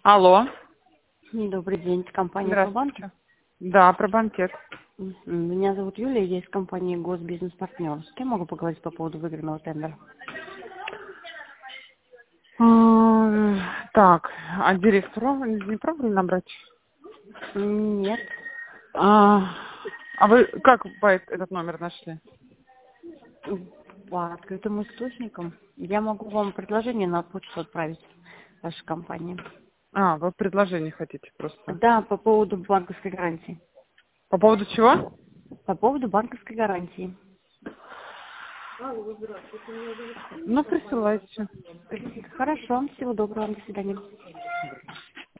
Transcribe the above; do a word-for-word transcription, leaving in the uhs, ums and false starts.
Алло. Добрый день, это компания «Пробанк». Здравствуйте. Да, про банкет. Мгм. Меня зовут Юлия, я из компании «Госбизнес-партнер». С кем могу поговорить по поводу выигранного тендера? А, Так, а директора вы не пробовали набрать? Нет. А, а вы как по эт- этот номер нашли? По открытым источникам. Я могу вам предложение на почту отправить вашей компании. А, вы предложение хотите просто. Да, по поводу банковской гарантии. По поводу чего? По поводу банковской гарантии. Ну, присылайте. Хорошо, всего доброго, до свидания.